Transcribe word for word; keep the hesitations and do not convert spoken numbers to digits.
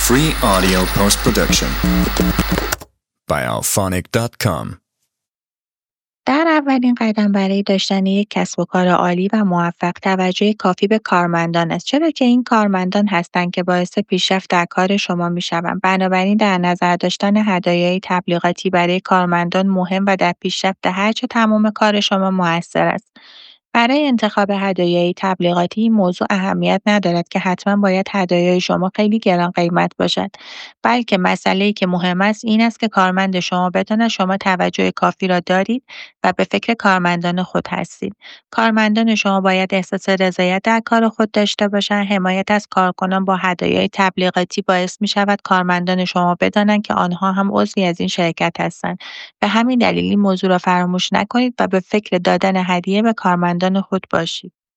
Free audio post-production by alphonic dot com. در اولین قدم برای داشتن یک کسب و کار عالی و موفق توجه کافی به کارمندان است، چرا که این کارمندان هستند که باعث پیشرفت در کار شما می‌شوند. بنابراین در نظر داشتن هدایای تبلیغاتی برای کارمندان مهم و در پیشرفت هرچه تمام کار شما مؤثر است. برای انتخاب هدایای تبلیغاتی این موضوع اهمیت ندارد که حتما باید هدایای شما خیلی گران قیمت باشد، بلکه مسئله‌ای که مهم است این است که کارمند شما بداند شما توجه کافی را دارید و به فکر کارمندان خود هستید. کارمندان شما باید احساس رضایت در کار خود داشته باشند. حمایت از کارکنان با هدایای تبلیغاتی باعث می‌شود کارمندان شما بدانند که آنها هم عضوی از این شرکت هستند. به همین دلیل این موضوع را فراموش نکنید و به فکر دادن هدیه به کارمندان خود باشید.